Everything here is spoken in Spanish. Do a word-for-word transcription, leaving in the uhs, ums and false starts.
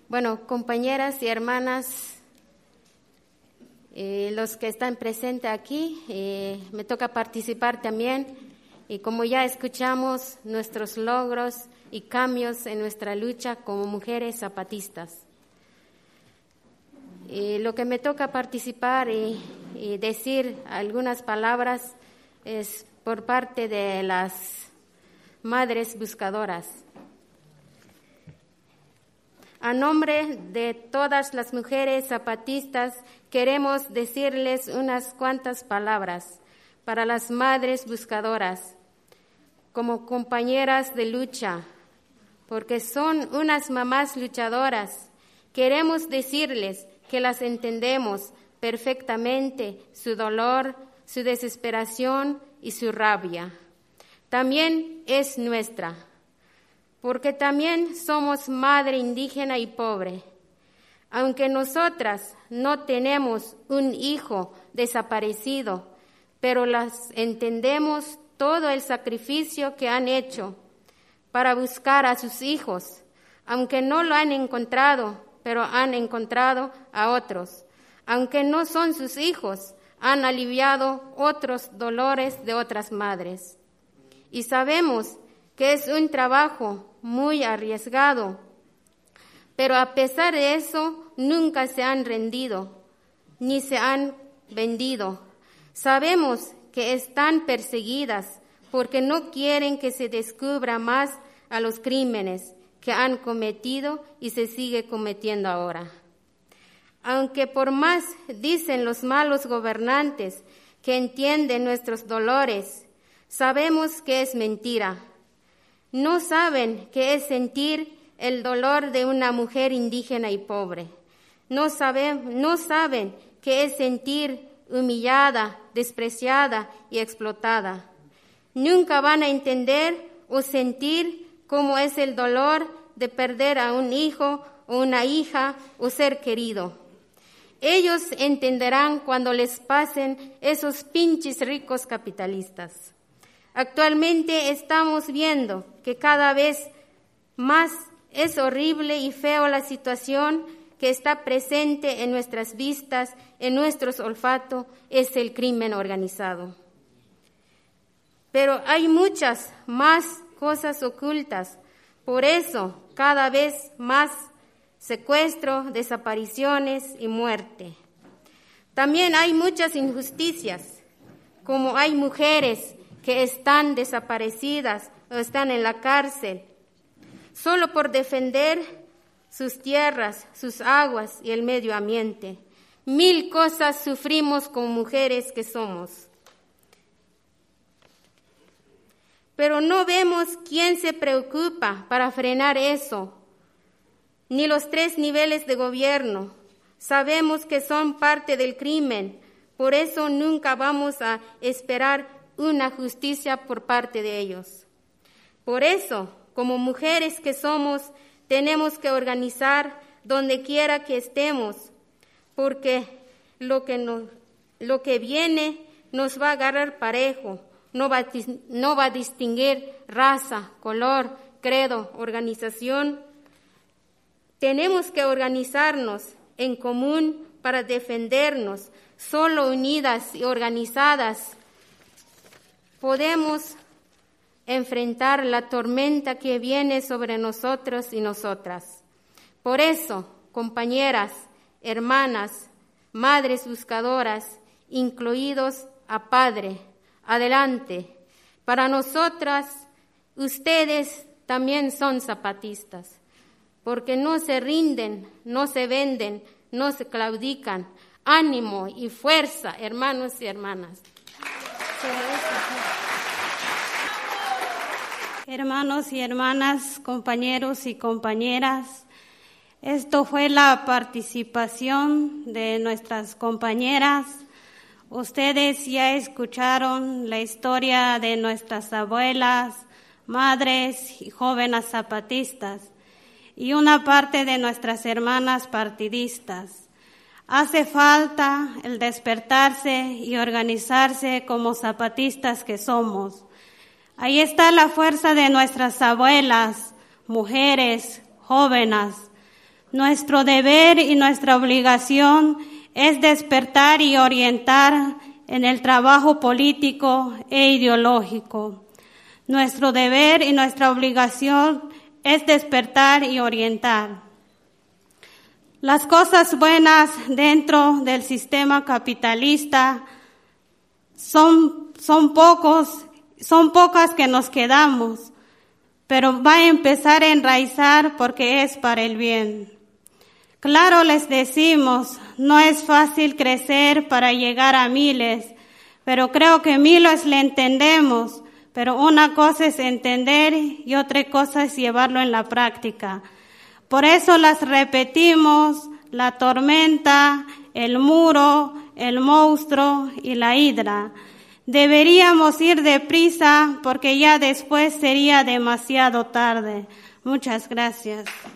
Bueno, compañeras y hermanas, eh, los que están presentes aquí, eh, me toca participar también. Y como ya escuchamos, nuestros logros y cambios en nuestra lucha como mujeres zapatistas. Eh, lo que me toca participar y, y decir algunas palabras es por parte de las madres buscadoras. A nombre de todas las mujeres zapatistas, queremos decirles unas cuantas palabras para las madres buscadoras, como compañeras de lucha, porque son unas mamás luchadoras. Queremos decirles que las entendemos perfectamente, su dolor, su desesperación y su rabia. También es nuestra, porque también somos madre indígena y pobre. Aunque nosotras no tenemos un hijo desaparecido, pero las entendemos todo el sacrificio que han hecho para buscar a sus hijos, aunque no lo han encontrado, pero han encontrado a otros. Aunque no son sus hijos, han aliviado otros dolores de otras madres. Y sabemos que es un trabajo muy arriesgado, pero a pesar de eso, nunca se han rendido, ni se han vendido. Sabemos que están perseguidas porque no quieren que se descubra más a los crímenes que han cometido y se sigue cometiendo ahora. Aunque por más dicen los malos gobernantes que entienden nuestros dolores, sabemos que es mentira. No saben qué es sentir el dolor de una mujer indígena y pobre. No saben, no saben qué es sentir humillada, despreciada y explotada. Nunca van a entender o sentir cómo es el dolor de perder a un hijo o una hija o ser querido. Ellos entenderán cuando les pasen esos pinches ricos capitalistas. Actualmente estamos viendo que cada vez más es horrible y feo la situación que está presente en nuestras vistas, en nuestros olfatos, es el crimen organizado. Pero hay muchas más cosas ocultas, por eso cada vez más secuestro, desapariciones y muerte. También hay muchas injusticias, como hay mujeres que están desaparecidas o están en la cárcel, solo por defender sus tierras, sus aguas y el medio ambiente. Mil cosas sufrimos como mujeres que somos. Pero no vemos quién se preocupa para frenar eso, ni los tres niveles de gobierno. Sabemos que son parte del crimen, por eso nunca vamos a esperar una justicia por parte de ellos. Por eso, como mujeres que somos, tenemos que organizar donde quiera que estemos, porque lo que, nos, lo que viene nos va a agarrar parejo, no va, a, no va a distinguir raza, color, credo, organización. Tenemos que organizarnos en común para defendernos. Solo unidas y organizadas podemos enfrentar la tormenta que viene sobre nosotros y nosotras. Por eso, compañeras, hermanas, madres buscadoras, incluidos a Padre, adelante. Para nosotras, ustedes también son zapatistas, porque no se rinden, no se venden, no se claudican. Ánimo y fuerza, hermanos y hermanas. Hermanos y hermanas, compañeros y compañeras, esto fue la participación de nuestras compañeras. Ustedes ya escucharon la historia de nuestras abuelas, madres y jóvenes zapatistas y una parte de nuestras hermanas partidistas. Hace falta el despertarse y organizarse como zapatistas que somos. Ahí está la fuerza de nuestras abuelas, mujeres, jóvenes. Nuestro deber y nuestra obligación es despertar y orientar en el trabajo político e ideológico. Nuestro deber y nuestra obligación es despertar y orientar. Las cosas buenas dentro del sistema capitalista son, son pocos, son pocas que nos quedamos, pero va a empezar a enraizar porque es para el bien. Claro, les decimos, no es fácil crecer para llegar a miles, pero creo que miles le entendemos, pero una cosa es entender y otra cosa es llevarlo en la práctica. Por eso las repetimos, la tormenta, el muro, el monstruo y la hidra. Deberíamos ir deprisa porque ya después sería demasiado tarde. Muchas gracias.